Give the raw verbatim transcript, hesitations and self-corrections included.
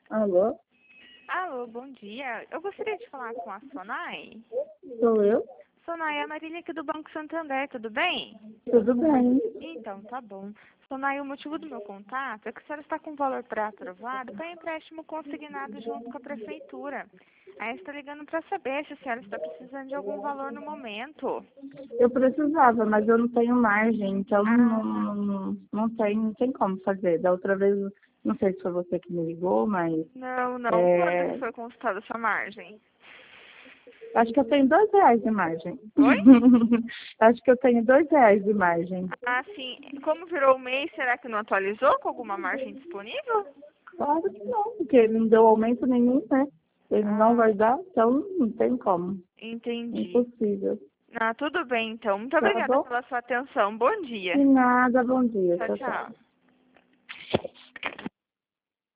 Alô? Alô, bom dia. Eu gostaria de falar com a Sonai. Sou eu? Sonai, é a Marília aqui do Banco Santander, tudo bem? Tudo bem? Então, tá bom. Sonai, o motivo do meu contato é que a senhora está com valor pré-aprovado para empréstimo consignado junto com a prefeitura. Aí está ligando para saber se a senhora está precisando de algum valor no momento. Eu precisava, mas eu não tenho margem, então não, Ah, não, não, tem, não tem como fazer. Da outra vez, não sei se foi você que me ligou, mas não, não. Quanto que é, foi consultada a sua margem? acho que eu tenho dois reais de margem. Oi? Acho que eu tenho dois reais de margem. Ah, sim. Como virou o mês, será que não atualizou com alguma margem disponível? Claro que não, porque ele não deu aumento nenhum, né? Ele não Ah, vai dar, então não tem como. entendi. Impossível. Ah, tudo bem, então. Muito Tá obrigada bom? pela sua atenção. Bom dia. De nada, bom dia. Tchau, Tchau, tchau. tchau.